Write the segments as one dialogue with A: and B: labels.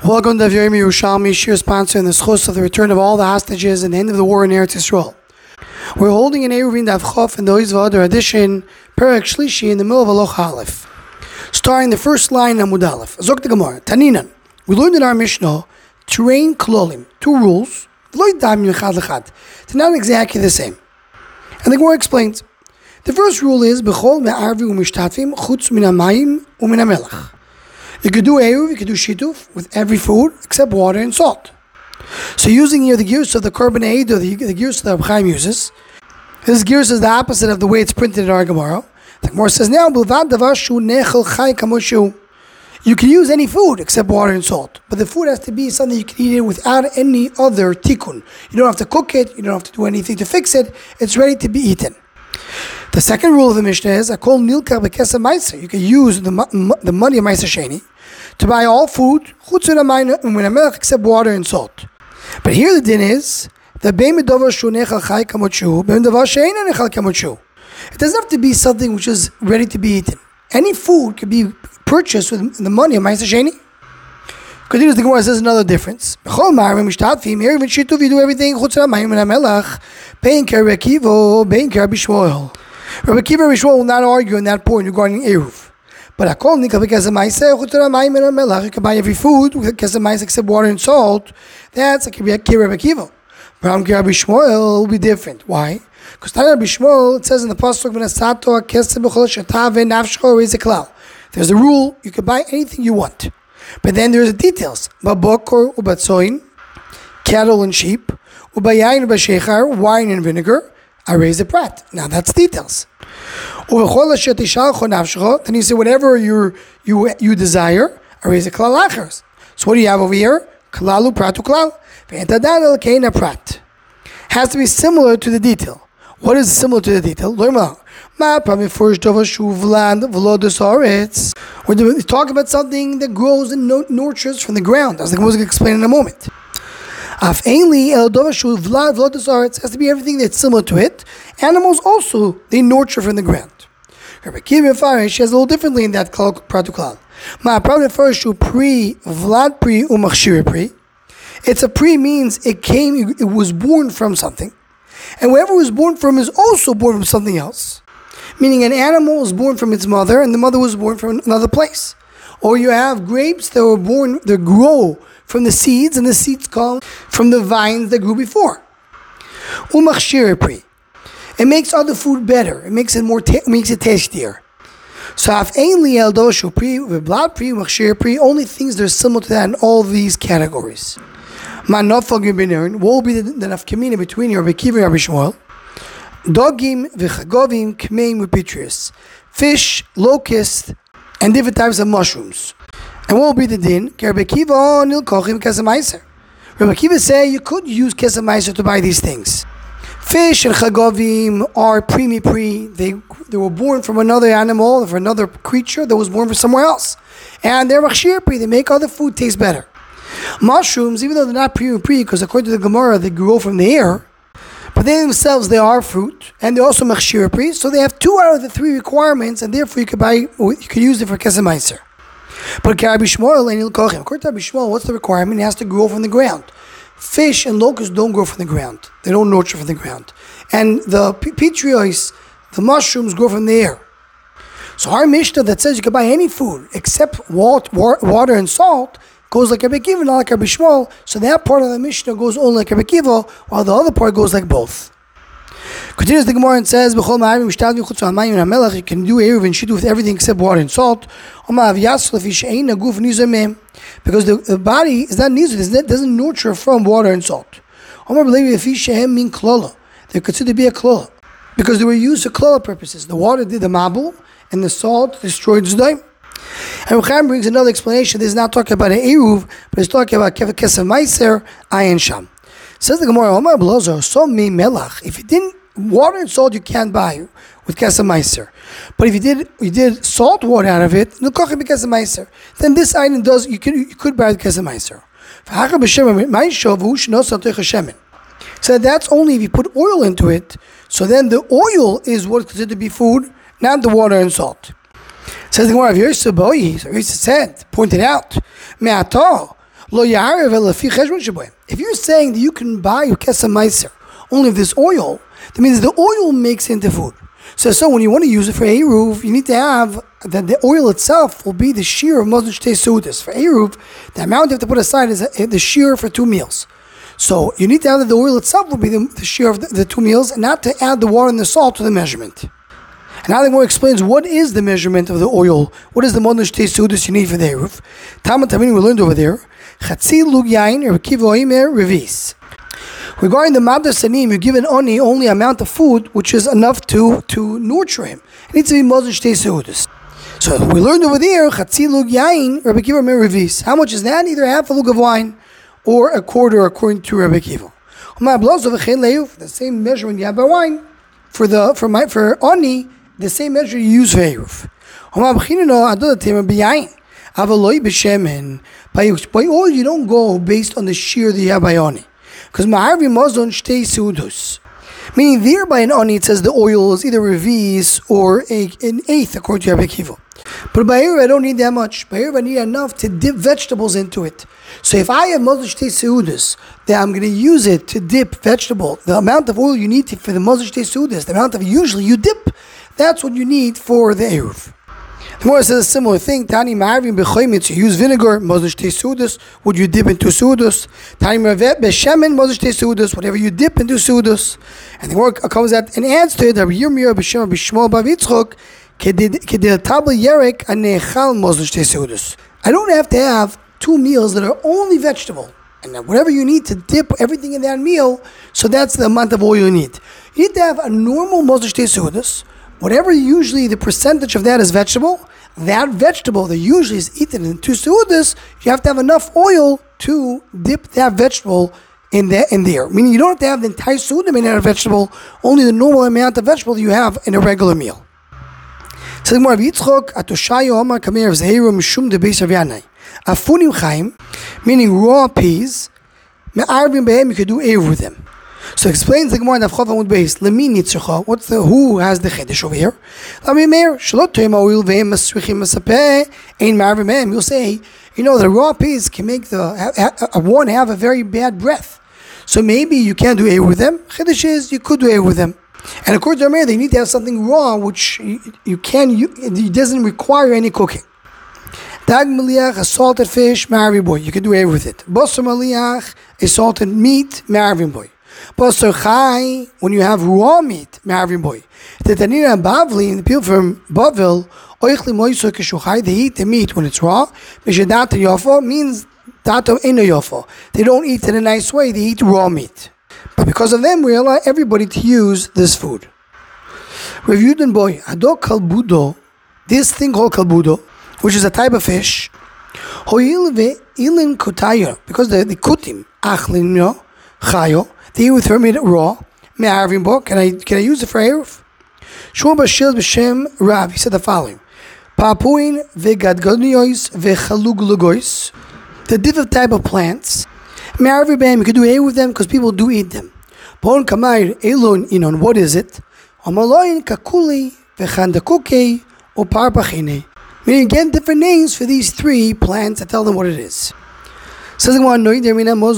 A: Welcome to Yeremi Yerushalmi, Shir sponsor in the schos of the return of all the hostages and the end of the war in Eretz Yisrael. We're holding an Eruvin Daf Chof in the Oiz V'Adar edition, Perek Shlishi, in the middle of Aloch Aleph. Starting the first line in Amud Aleph. Zok the Gemara, Taninan. We learned in our Mishnah, Terrain Klolim, two rules, they're not exactly the same. And the Gemara explains. The first rule is, B'chol me'arvi u'mishtatvim chutz min ha'mayim u'min ha'melech. You could do Eruv, you could do Shituf with every food except water and salt. So using here the gears of the Korban Eid or the gears that Reb Chaim uses, this gears is the opposite of the way it's printed in our Gemara. The Gemara says now, you can use any food except water and salt, but the food has to be something you can eat it without any other tikkun. You don't have to cook it, you don't have to do anything to fix it, it's ready to be eaten. The second rule of the Mishnah is, you can use the money of Ma'aser Sheni to buy all food except water and salt. But here the din is, it doesn't have to be something which is ready to be eaten. Any food could be purchased with the money of Ma'aser Sheni. Continues, the Gemara says another difference. You do everything. Rabbi Akiva and Shmuel will not argue on that point regarding Eruv. But you can buy every food with kesem ma'aser except water and salt. That's like Rabbi Akiva. Rabbi Shmuel will be different. Why? Because Rabbi Shmuel, it says in the pasuk, there's a rule, you can buy anything you want. But then there's the details. Cattle and sheep, wine and vinegar, I raise a prat. Now that's details. Then you say whatever you desire, I raise a klal achers. So what do you have over here? Klalu pratu klal. Prat. Has to be similar to the detail. What is similar to the detail? We're talking about something that grows and nurtures from the ground, as the Gemara will explain in a moment. It has to be everything that's similar to it. Animals also, they nurture from the ground. Rabbi Akiva and Farish has a little differently in that pratu klal. It's a pri means it was born from something. And whatever was born from is also born from something else. Meaning an animal was born from its mother and the mother was born from another place. Or you have grapes that grow from the seeds, and the seeds come from the vines that grew before. It makes other food better. It makes it makes it tastier. So only things that are similar to that in all these categories. What will be the nafkamina between Rabbi Akiva and Rabbi Shmuel? Dogim v'chagovim kmeim u'pitrius, fish, locust, and different types of mushrooms. And what will be the din? Rabbi Akiva nilkochim kesem ma'aser. Rabbi Akiva say you could use kesem ma'aser to buy these things. Fish and chagovim are pri. They were born from another animal, from another creature that was born from somewhere else. And they're machshir pri. They make other food taste better. Mushrooms, even though they're not pri, because according to the Gemara, they grow from the air, but they themselves, they are fruit, and they're also machshir pri, so they have 2 out of the 3 requirements, and therefore you could use it for kesem ma'aser. But Rabbi Shmuel, according to Rabbi Shmuel, what's the requirement? It has to grow from the ground. Fish and locusts don't grow from the ground. They don't nurture from the ground. And the pitrios, the mushrooms, grow from the air. So our Mishnah that says you can buy any food except water and salt goes like Rabbi Akiva, not like Rabbi Shmuel. So that part of the Mishnah goes only like Rabbi Akiva, while the other part goes like both. Continues the Gemara and says, you can do Eruv and Shituf with everything except water and salt. Because the body is not nizud, it doesn't nurture from water and salt. They're considered to be a klola, because they were used for klola purposes. The water did the mabul, and the salt destroyed zdaim. And Reb brings another explanation. This is not talking about an Eruv, but it's talking about kesem ma'aser, ayin sham. Says the Gemara, if you didn't, water and salt you can't buy with kesem ma'aser. But if you did salt water out of it, then this item you could buy with kesem ma'aser. So that's only if you put oil into it. So then the oil is what's considered to be food, not the water and salt. Says the Gemara, Yosef said, pointed out, If you're saying that you can buy kesem meiser only of this oil, that means the oil makes into food. So when you want to use it for Eruv, you need to have that the oil itself will be the shear of Moshe Shtei Seudos. For Eruv, the amount you have to put aside is the shear for 2 meals. So you need to have that the oil itself will be the shear of the 2 meals, and not to add the water and the salt to the measurement. And now the Gemara explains what is the measurement of the oil. What is the Moshe Shtei Seudos you need for the Eruv? Talmud Tamim we learned over there. Chatzi lug yain or kivo oimer revis. Regarding the Madar Sanim, you give an oni only amount of food which is enough to nurture him. It needs to be Moshe Shtei Seudos. So we learned over there, Chatzi lug yain, Rabbi Kiva mer revis. How much is that? Either half a lug of wine or a quarter, according to Rabbi Kiva. The same measurement you have by wine for oni, the same measure you use for eruv. By oil you don't go based on the shear that you have by oni. Because ma'arvi mazon shtei seudos, meaning there by an oni it says the oil is either revis or an eighth according to Rabbi Kiva. But by eruv I don't need that much. By eruv I need enough to dip vegetables into it. So if I have mazon shtei seudos, then I'm going to use it to dip vegetable. The amount of oil you need for the mazon shtei seudos, the amount of usually you dip, that's what you need for the eruv. The Gemara says a similar thing. Tani ma'arvim b'choymitz, you use vinegar, mazon shtei seudos, would you dip into seudos? Tani ma'avet b'shemen, mazon shtei seudos, whatever you dip into seudos. And the Gemara comes out and adds to it, Rabbi Yirmiyah b'shem b'shmuel b'vitzchok, kedil tabel yerek anechal mazon shtei seudos. I don't have to have 2 meals that are only vegetable. And whatever you need to dip everything in that meal, so that's the amount of oil you need. You need to have a normal mazon shtei seudos. Whatever usually the percentage of that is vegetable, that vegetable that usually is eaten in 2 seudos, you have to have enough oil to dip that vegetable in there. Meaning you don't have to have the entire seudah made out of vegetable, only the normal amount of vegetable you have in a regular meal. So the Gemara Yitzchok atoshayo amar kamer of zehiru mishum de beis avyanai afunim chaim, meaning raw peas, me'arvim behem, you could do eruv with them. So explains the Gemara in Avchav Amud Beis, Lemi Nitzurcha, who has the Chedesh over here? Lami Meir, Shalot Toim Oil Ve'em Masrichim Masapeh, Ein Ma'arvim Me'em. You'll say, the raw peas can make one have a very bad breath. So maybe you can't do eruv with them. Chedesh is, you could do eruv with them. And according to Meir, they need to have something raw which it doesn't require any cooking. Dag Maliach, a salted fish, Ma'arvim Boy, you can do eruv with it. Basar Maliach, a salted meat, Ma'arvim Boy. Basar Chai, when you have raw meat, Ma'arvim Boy. The Tanina and Bavli, and the people from Bavil, Oichli Moiso Keshuchai, they eat the meat when it's raw. Mishadata Yofo means Dato Eno Yofo. They don't eat it in a nice way, they eat raw meat. But because of them, we allow everybody to use this food. Rav Yudin Boy, Ado Kalbudo, this thing called Kalbudo, which is a type of fish, Hoil ve Ilin Kutayo, because the Kutim, Achlin no, Chayo, they eat with it raw. Me'arvim bo. Can I use it for eruv? Shmuel Bashil b'shem Rav. He said the following: Papuin vegadgadniois vechaluglugois. The different type of plants. Me'arvim b'hem. You can do eruv with them because people do eat them. Bon kamayr elon inon. What is it? Amaloin kakuli vechandakukei uparpachine. Meaning again different names for these 3 plants. I tell them what it is. Says someone who does a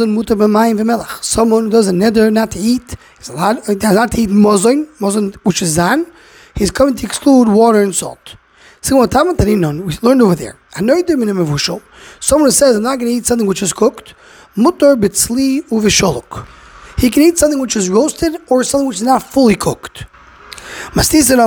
A: neder not to eat, he's allowed not to eat mozon, which is zan, he's coming to exclude water and salt. So we learned over there. Someone who says, I'm not going to eat something which is cooked, mutar bitzli uvisholok. He can eat something which is roasted or something which is not fully cooked. We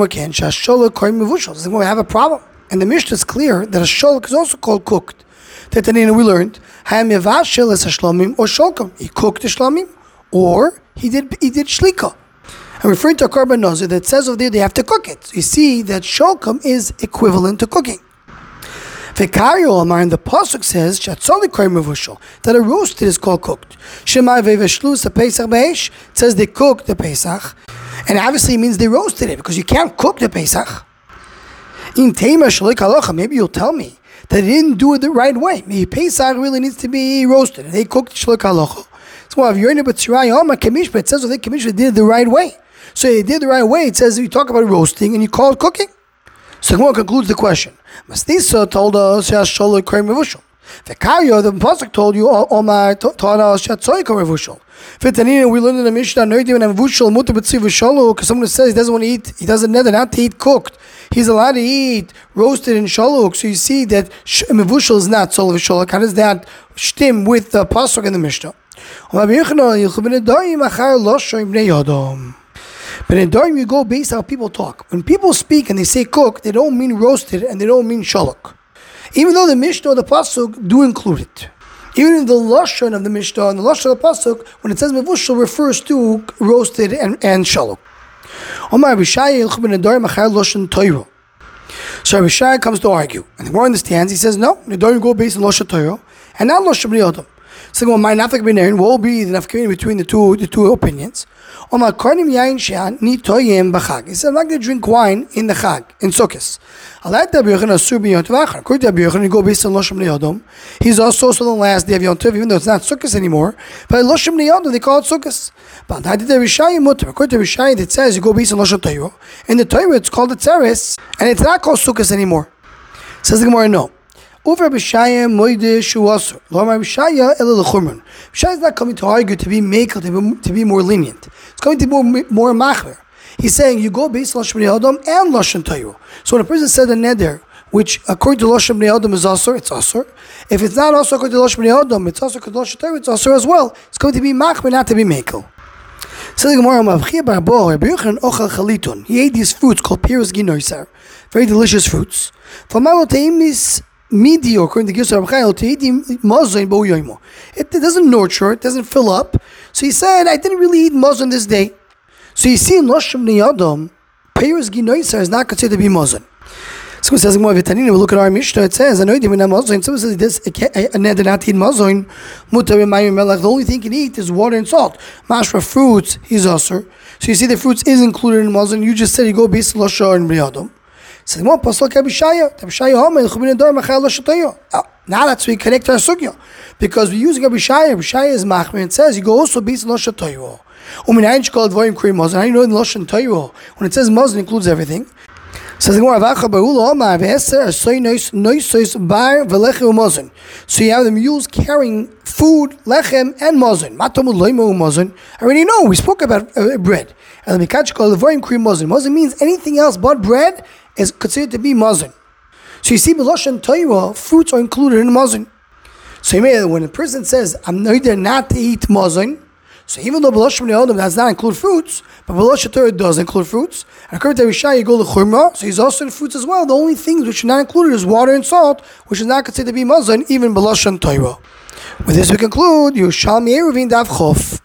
A: have a problem. And the Mishnah is clear that a sholok is also called cooked. We learned or sholkom. He cooked the shlamim, or he did shlika. I'm referring to a korban nazir that says over there they have to cook it. So you see that sholkom is equivalent to cooking. Vekario Amar, and the pasuk says that a roasted is called cooked. It says they cooked the Pesach, and obviously it means they roasted it because you can't cook the Pesach. In Tema Shalik Halacha, maybe you'll tell me that they didn't do it the right way. Maybe Pesach really needs to be roasted. They cooked Shalik Halacha. So if you're in but it says they did it the right way. So they did the right way. It says you talk about roasting and you call it cooking. So Gemara concludes the question. Mastisa told us The Karyo, the pasuk told you, Omar Tara Shatzoika Revushal. Fitanina, we learned in the Mishnah, Noidim and Vushal Mutter B'tziv V'Shalu, because someone says he doesn't want to eat, he doesn't need not to eat cooked. He's allowed to eat roasted in Shaluk. So you see that Mevushal is not Sol V'Shaluk. How does that stem with the pasuk in the Mishnah? But in Dorim, you go based on how people talk. When people speak and they say cook, they don't mean roasted and they don't mean shalok. Even though the Mishnah or the Pasuk do include it. Even in the Lashon of the Mishnah and the Lashon of the Pasuk, when it says Mevushal, refers to roasted and shalok. So Rabbi comes to argue. And the more understands, he says, no, the Dorim go based on Lashon Torah and not Lashon Bnei Adam. So my nafik b'nerin will be the nafik between the two opinions. He said, I'm not going to drink wine in the Chag, in Sukkot. According to Rabbi Yochanan, you go based on Loshem Bnei Adam. He's also on the last day of Yom Tov, even though it's not Sukkot anymore. But Loshem Bnei Adam, they call it Sukkot. But according to Rabbi Shai, it says you go based on Loshem Torah. In the Torah, it's called the Tzeres, and it's not called Sukkot anymore. Says the Gemara, no. Rabbi Shai is not coming to argue to be makel, to be more lenient. It's going to be more machmer. He's saying you go based on Lashon Bnei Adam and Lashon Torah. So when a person said a neder, which according to Lashon Bnei Adam is asur, it's asur. If it's not also according to Lashon Bnei Adam, it's also according to Lashon Torah, it's asur as well. It's going to be machmer, not to be makel. So the Gemara, Rabbi Yochanan ochal chalitun. He ate these fruits called piros ginoiser, very delicious fruits. Midi, according to Gilsa Rabchayel, to eat mazon bo yoimo. It doesn't nurture, it doesn't fill up. So he said, I didn't really eat mazon this day. So you see, in Loshem Bnei Adam, Peiros Ginoiser is not considered to be mazon. So it says, we look at our Mishnah, it says, someone says, this a neder not to eat mazon, the only thing he can eat is water and salt. Mashra fruits, he's asur. So you see, the fruits is included in mazon. You just said you go based on Loshem Bnei Adam. So now that's we connect our sugya. Because we're using Rabbi Shai is machmir, and says you go also based on Lashon Torah. How do you know in Lashon Torah, when it says mazon includes everything? So you have the mules carrying food, lechem, and mazon. I already know, we spoke about bread. And the mikach called the cream mazon. Mazon means anything else but bread is considered to be mazon. So you see, b'Lashon Torah, fruits are included in mazon. So when a person says, I'm neither not to eat mazon, so even though b'Lashon Bnei Adam does not include fruits, but b'Lashon Torah does include fruits, and according to Rishai, you go to chumrah, so he's also in fruits as well. The only things which are not included is water and salt, which is not considered to be mazon, even b'Lashon Torah. With this we conclude, Yerushalmi Eruvin Daf Chof.